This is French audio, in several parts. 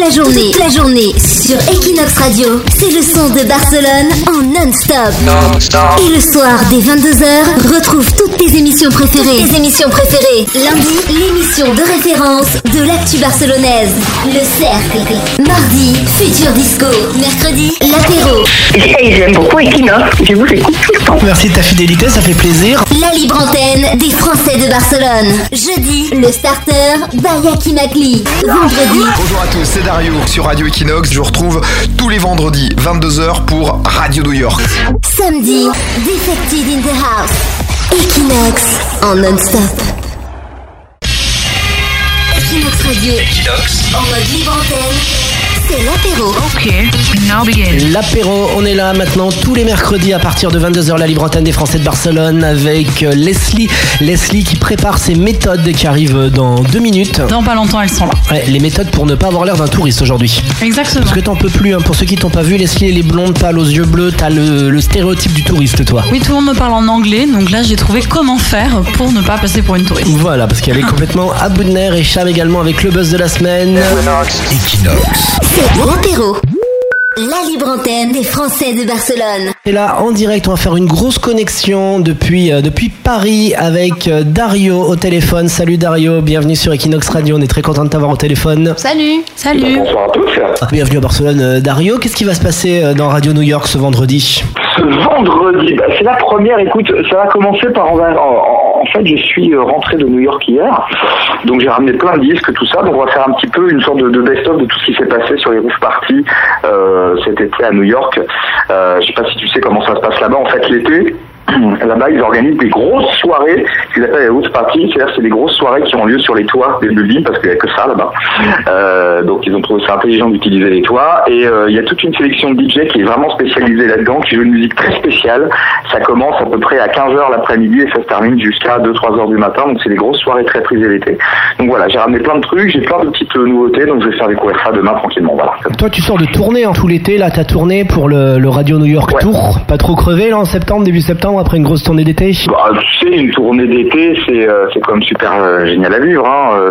la journée sur Equinox Radio. C'est le son de Barcelone en non-stop. Et le soir, dès 22h, retrouve toutes tes émissions préférées. Lundi, l'émission de référence de l'actu barcelonaise. Le Cercle. Mardi, Futur Disco. Mercredi, l'apéro. Et j'aime beaucoup Equinox. Je vous écoute tout le temps. Merci de ta fidélité, ça fait plaisir. La libre antenne des Français de Barcelone. Jeudi, le starter Bayaki Makli. Vendredi. Bonjour à tous, c'est Dario sur Radio Equinox. Je vous retrouve tous les vendredis 22h pour Radio New York. Samedi, Defected in the House. Equinox en non-stop. Equinox Radio. En mode libre antenne. C'est l'apéro. Ok, now begin. L'apéro, on est là maintenant tous les mercredis à partir de 22h, la libre antenne des Français de Barcelone avec Leslie. Leslie qui prépare ses méthodes qui arrivent dans 2 minutes. Dans pas longtemps, elles sont là. Ouais, les méthodes pour ne pas avoir l'air d'un touriste aujourd'hui. Exactement. Parce que t'en peux plus, hein. Pour ceux qui t'ont pas vu, Leslie, elle est blonde, pâle, aux yeux bleus, t'as le stéréotype du touriste, toi. Oui, tout le monde me parle en anglais, donc là j'ai trouvé comment faire pour ne pas passer pour une touriste. Voilà, parce qu'elle est complètement à bout de nerfs et Cham également avec le buzz de la semaine. Equinox. C'est l'apéro. La libre antenne des Français de Barcelone. Et là, en direct, on va faire une grosse connexion depuis Paris avec Dario au téléphone. Salut Dario, bienvenue sur Equinox Radio. On est très content de t'avoir au téléphone. Salut. Bonsoir à tous. Bienvenue à Barcelone, Dario. Qu'est-ce qui va se passer dans Radio New York ce vendredi ? Ce vendredi, c'est la première. Écoute, ça va commencer par en fait, je suis rentré de New York hier, donc j'ai ramené plein de disques, tout ça. Donc on va faire un petit peu une sorte de best-of de tout ce qui s'est passé sur les roof parties cet été à New York. Je sais pas si tu sais comment ça se passe là-bas. En fait, l'été, là-bas, ils organisent des grosses soirées, qu'ils appellent les roof parties, c'est-à-dire c'est des grosses soirées qui ont lieu sur les toits des buildings, parce qu'il n'y a que ça là-bas. Donc ils ont trouvé ça intelligent d'utiliser les toits, et il y a toute une sélection de DJ qui est vraiment spécialisée là-dedans, qui joue une musique très spéciale. Ça commence à peu près à 15h l'après-midi et ça se termine jusqu'à 2-3h du matin, donc c'est des grosses soirées très prisées l'été. Donc voilà, j'ai ramené plein de trucs, j'ai plein de petites nouveautés, donc je vais faire découvrir ça demain tranquillement, voilà. Toi, tu sors de tournée tout l'été, là, t'as tourné pour le Radio New York Tour. Pas trop crevé là en septembre, début septembre, après une grosse tournée d'été? Bah, tu sais, une tournée d'été, c'est quand même super génial à vivre, hein.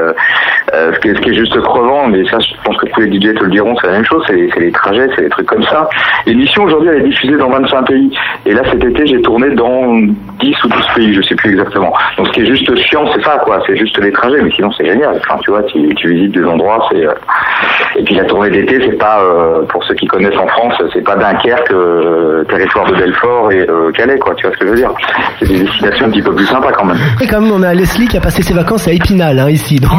Ce qui est juste crevant, mais ça, je pense que tous les DJ te le diront, c'est la même chose, c'est les trajets, c'est des trucs comme ça. L'émission aujourd'hui, elle est diffusée dans 25 pays. Et là, cet été, j'ai tourné dans 10 ou 12 pays, je sais plus exactement. Donc, ce qui est juste chiant, c'est ça, quoi. C'est juste les trajets, mais sinon, c'est génial. Enfin, tu vois, tu visites des endroits, et puis la tournée d'été, c'est pas, pour ceux qui connaissent en France, c'est pas Dunkerque, territoire de Belfort et Calais, quoi. Tu vois ce que je veux dire? C'est des destinations un petit peu plus sympas, quand même. Et quand même, on a Leslie qui a passé ses vacances à Épinal, hein, ici. Donc,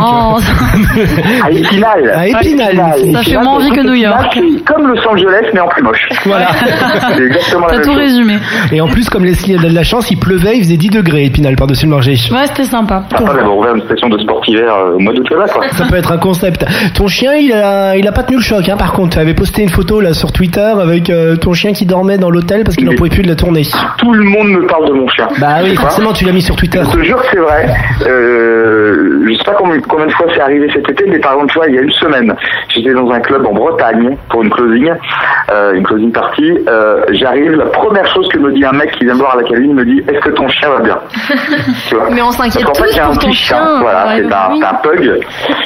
à Épinal. À Épinal. Ça fait moins envie que New York. Comme Los Angeles, mais en plus moche. Voilà. C'est exactement la T'as même tout chose. résumé. Et en plus, comme Leslie a de la chance, il pleuvait, il faisait 10 degrés Épinal par-dessus le marché. Ouais, c'était sympa. Sympa d'avoir ouvert une station de sport hiver au mois d'août là, quoi. Ça peut être un concept. Ton chien, il a pas tenu le choc, hein, par contre. Tu avais posté une photo là sur Twitter avec ton chien qui dormait dans l'hôtel parce qu'il n'en pouvait plus de la tournée. Tout le monde me parle de mon chien. Bah oui, forcément, tu l'as mis sur Twitter. Je te jure que c'est vrai. Je sais pas combien de fois c'est arrivé cet été, mais par exemple, tu vois, il y a une semaine, j'étais dans un club en Bretagne pour une closing party. J'arrive, la première chose que me dit un mec qui vient me voir à la cabine, me dit: est-ce que ton chien va bien? Tu vois. Mais on s'inquiète Parce qu'en fait, tous j'ai un pour ton petit chien. chien. Voilà, Ouais, c'est un pug,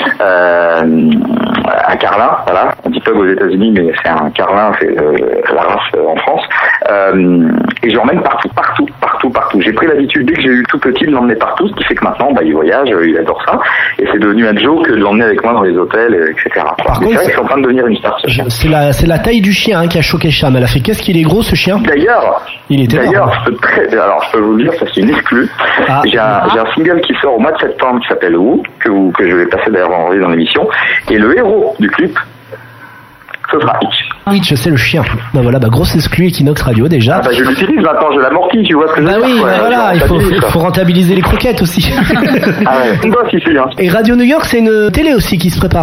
un carlin, voilà. On dit pug aux États-Unis, mais c'est un carlin, c'est la race en France. Et je l'emmène partout. J'ai pris l'habitude, dès que j'ai eu tout petit, de l'emmener partout, ce qui fait que maintenant, il voyage, il adore ça. Et c'est devenu un joke de l'emmener avec moi dans les hôtels, etc. Par contre, c'est vrai que je suis en train de devenir une star, ce chien. C'est la taille du chien, hein, qui a choqué Cham. Elle a fait: qu'est-ce qu'il est gros, ce chien? D'ailleurs, énorme. je peux vous le dire, ça c'est une exclue. Ah. J'ai un single qui sort au mois de septembre qui s'appelle Who, que je vais passer d'ailleurs vendredi dans l'émission. Et le héros du clip, ce sera Hitch. Hitch, c'est le chien. Ben voilà, grosse exclue Equinox Radio déjà. Je l'utilise maintenant, je l'amortis, tu vois ce que je veux dire. Oui, voilà, il faut rentabiliser les croquettes aussi. Ah ouais, on bosse ici, hein. Et Radio New York, c'est une télé aussi qui se prépare.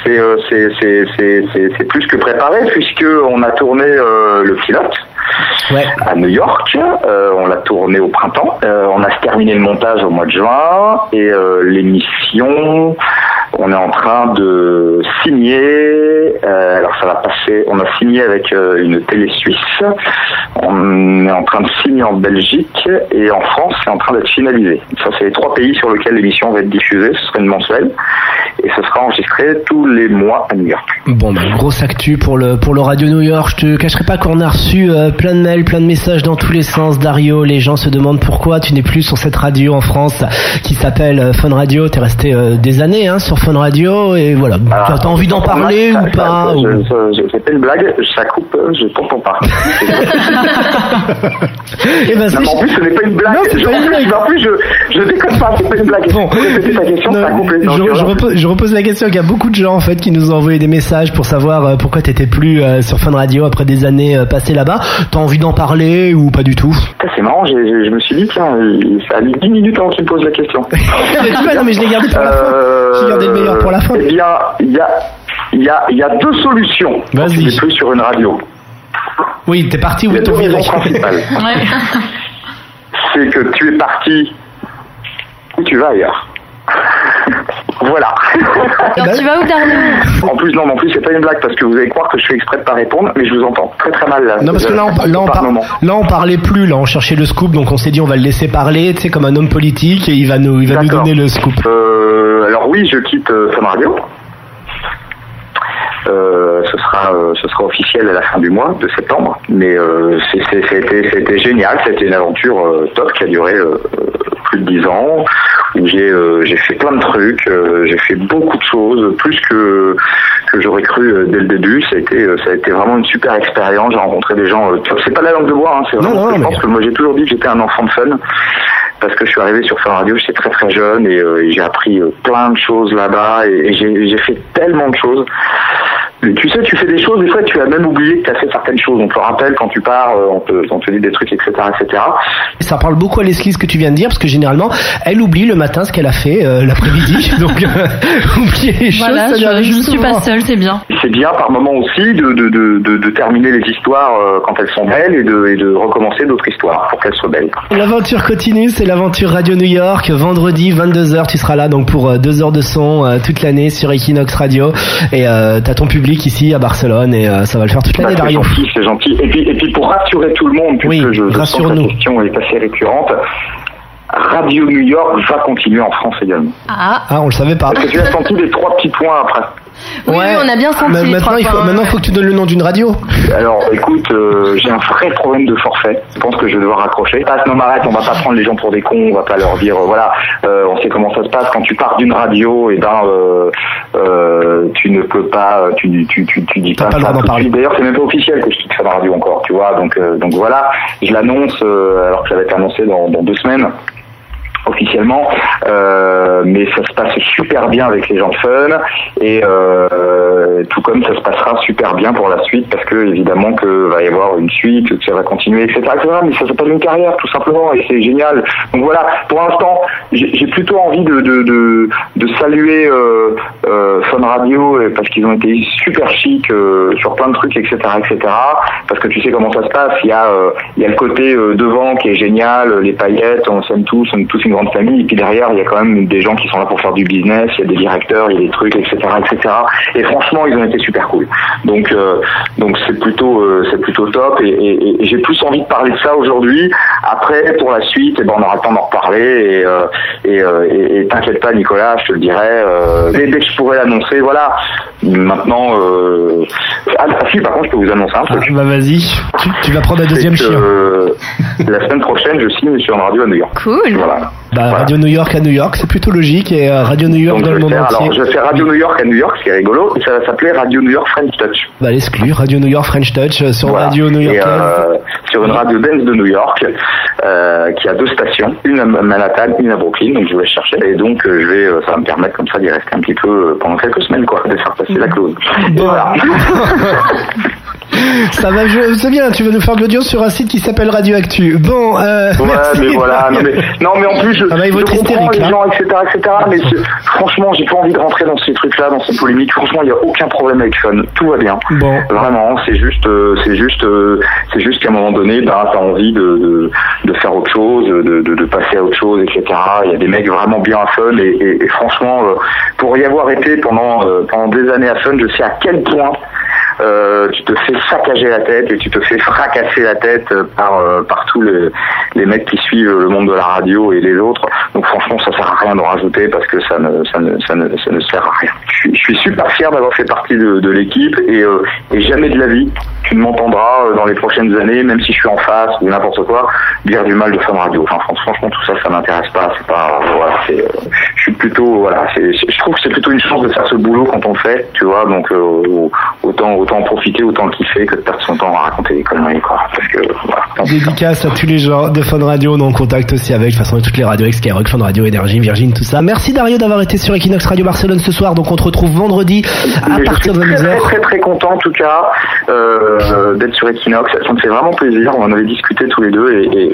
C'est plus que préparé, puisque on a tourné le pilote. Ouais. À New York, on l'a tourné au printemps, on a terminé le montage au mois de juin, et l'émission, On est en train de signer, alors ça va passer, on a signé avec une télé suisse, on est en train de signer en Belgique et en France c'est en train d'être finalisé. Ça c'est les 3 pays sur lesquels l'émission va être diffusée, ce sera une mensuelle et ce sera enregistré tous les mois à New York. Bon, grosse actu pour le Radio New York. Je te cacherai pas qu'on a reçu plein de mails, plein de messages dans tous les sens. Dario, les gens se demandent pourquoi tu n'es plus sur cette radio en France qui s'appelle Fun Radio. T'es resté des années sur Fun Radio et voilà. T'as envie d'en parler ou pas C'est pas une blague, ça coupe, je t'entends pas. Et ben, non, en plus ce n'est pas une blague. Non, c'est pas une blague. En plus je déconne pas, c'est pas une blague. Bon. Répéter ta question, ça a coupé. Je repose la question. Il y a beaucoup de gens en fait qui nous ont envoyé des messages pour savoir pourquoi t'étais plus sur Fun Radio après des années passées là-bas. T'as envie d'en parler ou pas du tout? C'est marrant, je me suis dit tiens, ça a mis 10 minutes avant qu'il me pose la question. Non mais je l'ai gardé pour la fin. J'ai gardé le meilleur pour la fin. Eh bien, il y a 2 solutions. Vas-y. Tu n'es plus sur une radio. Oui, t'es parti où il y a 2 raisons principales. Ouais. C'est que tu es parti ou tu vas ailleurs. Voilà. Alors tu vas où, Dario? En plus c'est pas une blague parce que vous allez croire que je fais exprès de pas répondre, mais je vous entends très très mal là. Non parce que là on parlait plus, là on cherchait le scoop, donc on s'est dit on va le laisser parler, tu sais, comme un homme politique, et il va nous donner le scoop. Alors oui, je quitte Fun Radio. Ce sera officiel à la fin du mois de septembre, mais c'était génial, c'était une aventure top qui a duré plus de 10 ans, où j'ai fait plein de trucs, j'ai fait beaucoup de choses, plus que j'aurais cru dès le début. Ça a été vraiment une super expérience. J'ai rencontré des gens top. C'est pas la langue de bois, c'est vraiment. Je pense que moi j'ai toujours dit que j'étais un enfant de fun. Parce que je suis arrivé sur Fun Radio, j'étais très très jeune et j'ai appris plein de choses là-bas et j'ai fait tellement de choses. Mais tu sais, tu fais des choses, des fois tu as même oublié que tu as fait certaines choses. On te rappelle quand tu pars, on te dit des trucs, etc., etc. Ça parle beaucoup à Leslie ce que tu viens de dire, parce que généralement, elle oublie le matin ce qu'elle a fait l'après-midi. Donc, oublier les choses, voilà, ça je ne suis pas seule, c'est bien. C'est bien par moment aussi de terminer les histoires quand elles sont belles et de recommencer d'autres histoires pour qu'elles soient belles. L'aventure continue, c'est l'aventure Radio New York. Vendredi, 22h, tu seras là donc pour 2 heures de son toute l'année sur Equinox Radio. Et t'as ton public ici à Barcelone et ça va le faire toute l'année, Dario. C'est gentil. Et puis pour rassurer tout le monde, puisque je sens que la question est assez récurrente, Radio New York va continuer en France également. Ah, on le savait pas. Parce que tu as senti les 3 petits points après. Oui, on a bien senti les 3 points. Maintenant, il faut que tu donnes le nom d'une radio. Alors, écoute, j'ai un vrai problème de forfait. Je pense que je vais devoir raccrocher. Non, mais arrête, on va pas prendre les gens pour des cons, on va pas leur dire, voilà, on sait comment ça se passe. Quand tu pars d'une radio, tu ne peux pas, tu dis pas ça tout de suite. D'ailleurs, c'est même pas officiel que je quitte Fun Radio encore, tu vois. Donc voilà, je l'annonce, alors que ça va être annoncé dans 2 semaines. Officiellement, mais ça se passe super bien avec les gens de Fun et tout comme ça se passera super bien pour la suite parce que évidemment que va y avoir une suite, que ça va continuer, etc. Mais ça s'appelle une carrière tout simplement et c'est génial. Donc voilà, pour l'instant, j'ai plutôt envie de saluer Fun Radio parce qu'ils ont été super chics sur plein de trucs, etc., etc. Parce que tu sais comment ça se passe. Il y a le côté devant qui est génial, les paillettes, on s'aime tous une grande famille, et puis derrière il y a quand même des gens qui sont là pour faire du business, il y a des directeurs, il y a des trucs, etc., etc. Et franchement ils ont été super cool. Donc c'est plutôt top et j'ai plus envie de parler de ça aujourd'hui. Après pour la suite, on aura le temps d'en reparler et t'inquiète pas Nicolas, je te le dirai dès que je pourrai l'annoncer. Voilà. Maintenant si par contre je peux vous annoncer un truc. Bah vas-y, tu vas prendre la deuxième chien. La semaine prochaine je signe sur une radio à New York. Cool. Voilà. Voilà. Radio New York à New York, c'est plutôt logique, et Radio New York dans le monde entier. Alors je fais Radio New York à New York, ce qui est rigolo, et ça va s'appeler Radio New York French Touch. Bah l'exclure, Radio New York French Touch sur Radio New York. Sur une radio dance de New York, qui a 2 stations, une à Manhattan, une à Brooklyn, donc je vais chercher, et donc ça va me permettre comme ça d'y rester un petit peu pendant quelques semaines, quoi, de faire passer la clause. Bon. Voilà. Ça va, c'est bien, tu vas nous faire de l'audio sur un site qui s'appelle Radio Actu. Bon, ouais, merci. mais voilà, non mais en plus, je comprends les gens, etc., mais franchement, j'ai pas envie de rentrer dans ces trucs-là, dans ces polémiques. Franchement, il y a aucun problème avec Fun, tout va bien. Bon. Vraiment, c'est juste qu'à un moment donné, t'as envie de faire autre chose, de passer à autre chose, etc. Il y a des mecs vraiment bien à Fun et franchement, pour y avoir été pendant des années à Fun, je sais à quel point tu te fais saccager la tête et tu te fais fracasser la tête par tous les mecs qui suivent le monde de la radio et les autres. Donc franchement, ça sert à rien d'en rajouter parce que ça ne sert à rien. Je suis super fier d'avoir fait partie de l'équipe et jamais de la vie tu ne m'entendras dans les prochaines années, même si je suis en face ou n'importe quoi, dire du mal de Fun Radio. Enfin, franchement, tout ça m'intéresse pas. C'est pas, voilà, je suis plutôt, voilà, je trouve que c'est plutôt une chance de faire ce boulot quand on le fait, tu vois. Donc autant en profiter, autant le kiffer que de perdre son temps à raconter des conneries, quoi. Parce que voilà. Dédicace à tous les gens de Fun Radio, on est en contact aussi avec, de toute façon, toutes les radios, Skyrock, Fun Radio, Énergie, Virgin, tout ça. Merci Dario d'avoir été sur Equinox Radio Barcelone ce soir. Donc on te retrouve vendredi à partir de 22h. Très très content en tout cas d'être sur Equinox. Ça me fait vraiment plaisir. On en avait discuté tous les deux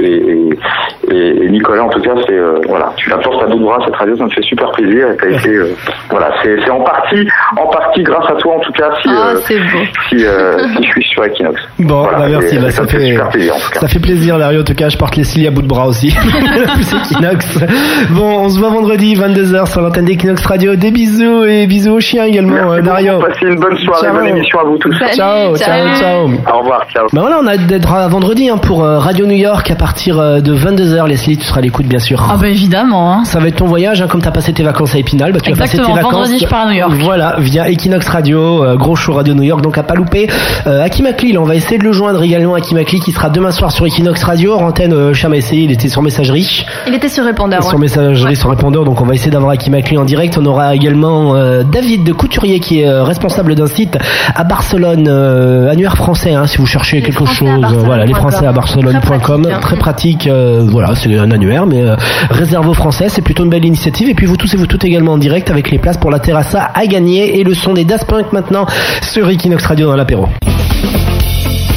et Nicolas en tout cas c'est voilà, tu apportes à bout de bras cette radio, ça me fait super plaisir et t'as été voilà, c'est en partie grâce à toi en tout cas si je suis sur Equinox. Bon, voilà, bah merci, ça me fait super plaisir en tout cas. Ça fait plaisir Dario, en tout cas je porte Leslie à bout de bras aussi. Plus Equinox. Bon, on se voit vendredi 22h sur l'antenne d'Equinox Radio. Des bisous et bisous aux chiens également. Merci Dario. Passez une bonne soirée, bonne émission à vous tous. Ciao. Au revoir, ciao. Bah voilà, on a d'être à vendredi pour Radio New York à partir de 22h. Leslie, tu seras à l'écoute bien sûr. Ah bah évidemment. Hein. Ça va être ton voyage, comme t'as passé tes vacances à Épinal, bah tu vas passer tes vacances. Vendredi, je pars à New York. Voilà, via Equinox Radio, gros show Radio New York, donc à pas louper. Aki Makli, on va essayer de le joindre également. Aki Makli qui sera demain soir sur Equinox Radio. Antenne, Cham a essayé, il était sur messagerie. Il était sur répondeur. Sur messagerie, sur répondeur, donc on va essayer d'avoir Aki Makli en direct. On aura également David de Couturier qui est responsable d'un site à Barcelone, annuaire français, si vous cherchez quelque chose. Voilà, les Français à Barcelone.com. Très pratique, voilà, c'est un annuaire, mais réserve aux Français, c'est plutôt une belle initiative. Et puis vous tous et vous toutes également en direct avec les places pour la Terrassa à gagner et le son des Daft Punk maintenant sur Equinox Radio dans l'apéro.